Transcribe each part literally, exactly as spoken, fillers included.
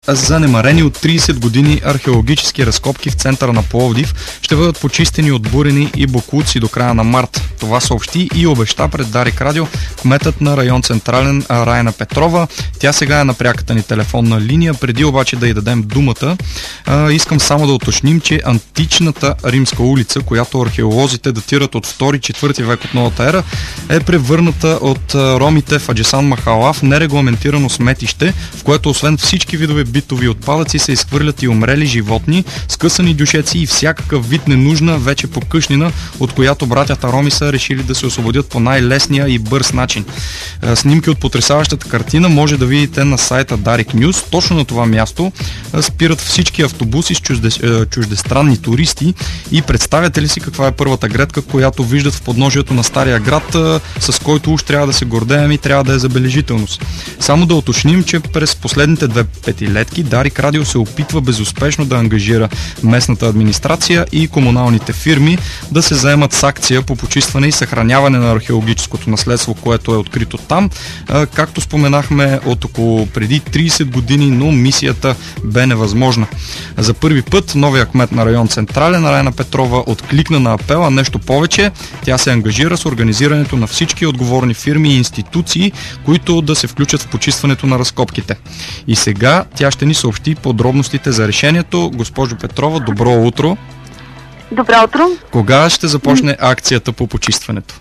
Занемарени от трийсет години археологически разкопки в центъра на Пловдив ще бъдат почистени от бурени и боклуци до края на март. Това съобщи и обеща пред Дарик Радио кметът на район Централен Райна Петрова. Тя сега е на пряката ни телефонна линия. Преди обаче да й дадем думата, а, искам само да уточним, че античната римска улица, която археолозите датират от втори-четвърти век от новата ера, е превърната от ромите в Аджесан Махала в нерегламентирано сметище, в което освен всички видове битови отпадъци се изхвърлят и умрели животни, скъсани дюшеци и всякакъв вид ненужна вече покъшнина, от която братята роми са решили да се освободят по най-лесния и бърз начин. Снимки от потресаващата картина може да видите на сайта Дарик Нюз. Точно на това място спират всички автобуси с чужде, чуждестранни туристи и представяте ли си каква е първата гледка, която виждат в подножието на Стария град, с който уж трябва да се гордеем и трябва да е забележителност. Само да уточним, че през последните две петилетки Дарик Радио се опитва безуспешно да ангажира местната администрация и комуналните фирми да се заемат с акция по почистване и съхраняване на археологическото наследство, което е открито там. Както споменахме, от около преди трийсет години, но мисията бе невъзможна. За първи път новия кмет на район Централен Райна Петрова откликна на апела. Нещо повече, тя се ангажира с организирането на всички отговорни фирми и институции, които да се включат в почистването на разкопките. И сега тя ще ни съобщи подробностите за решението. Госпожо Петрова, добро утро! Добро утро! Кога ще започне акцията по почистването?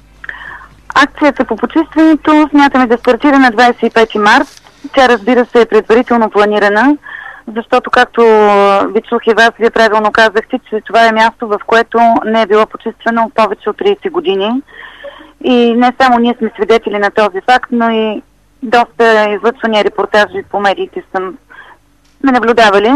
Акцията по почистването смятаме да стартира на двадесет и пети март. Тя, разбира се, е предварително планирана, защото, както ви чух и вас, вие правилно казахте, че това е място, в което не е било почиствано повече от трийсет години. И не само ние сме свидетели на този факт, но и доста излъчвания репортажи по медиите съм ме наблюдавали.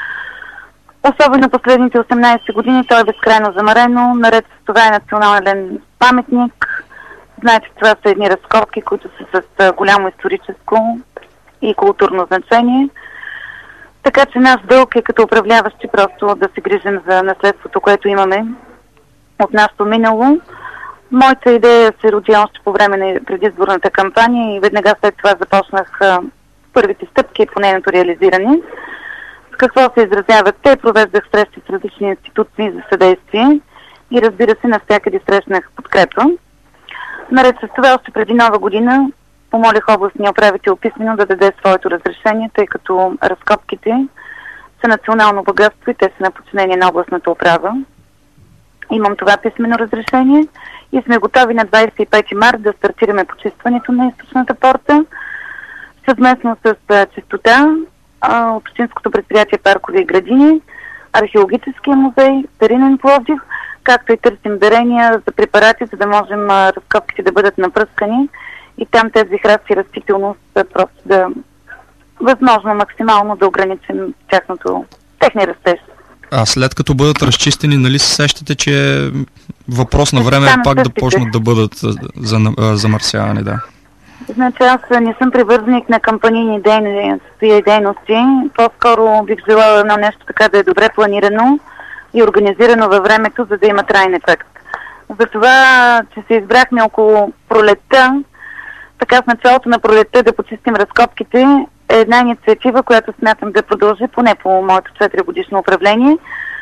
Особено последните осемнадесет години то е безкрайно замарено. Наред с това е национален паметник. Знаете, това са едни разкопки, които са с голямо историческо и културно значение. Така че наш дълг е като управляващи просто да се грижим за наследството, което имаме от нашето минало. Моята идея се роди още по време на предизборната кампания и веднага след това започнах а, първите стъпки по нейното реализиране. С какво се изразяват те? Провеждах срещи с различни институции за съдействие и, разбира се, навсякъде срещнах подкрепа. Наред с това, още преди Нова година помолих областния управител писмено да даде своето разрешение, тъй като разкопките са национално богатство и те са на подчинение на областната управа. Имам това писмено разрешение и сме готови на двадесет и пети март да стартираме почистването на източната порта съвместно с Чистота, общинското предприятие Паркове и градини, археологическия музей, Старинен Пловдив, както и търсим дарения за препарати, за да можем разкопките да бъдат напръскани и там тези храсти и растителност просто да възможно максимално да ограничим тяхното, техния растеж. А след като бъдат разчистени, нали се сещате, че е въпрос на време е пак да почнат да бъдат замърсявани, да? Значи аз не съм привързаник на кампанийни дейности и дейности. По-скоро бих желала едно нещо така да е добре планирано и организирано във времето, за да има траен ефект. Затова, че се избрахме около пролетта, така в началото на пролетта да почистим разкопките, е една инициатива, която смятам да продължи поне по моето четиригодишно управление.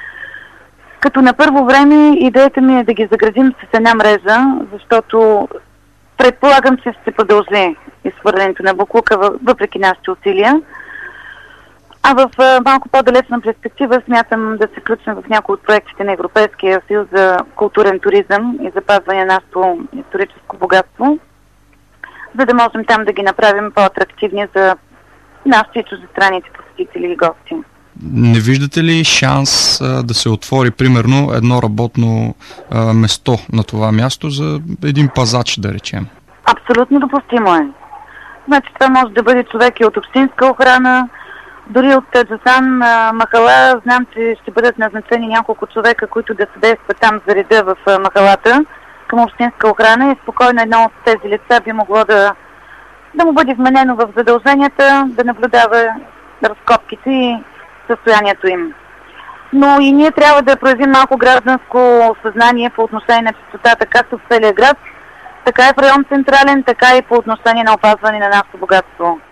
Като на първо време идеята ми е да ги заградим с една мрежа, защото предполагам, че ще продължи изхвърлянето на боклука въпреки нашите усилия. А в малко по-далечна перспектива смятам да се включим в някои от проектите на Европейския съюз за културен туризъм и запазване на нашето историческо богатство, за да можем там да ги направим по-атрактивни за нашите и чуждестранните посетители и гости. Не виждате ли шанс а, да се отвори, примерно, едно работно а, место на това място за един пазач, да речем? Абсолютно допустимо е. Значи това може да бъде човек и от общинска охрана, дори от Аджесан Махала. Знам, че ще бъдат назначени няколко човека, които да съдействат там за реда в махалата към общинска охрана и спокойно едно от тези лица би могло да, да му бъде вменено в задълженията да наблюдава разкопките и състоянието им. Но и ние трябва да проявим малко гражданско съзнание по отношение на чистотата, както в целия град, така и в район Централен, така и по отношение на опазване на нашето богатство.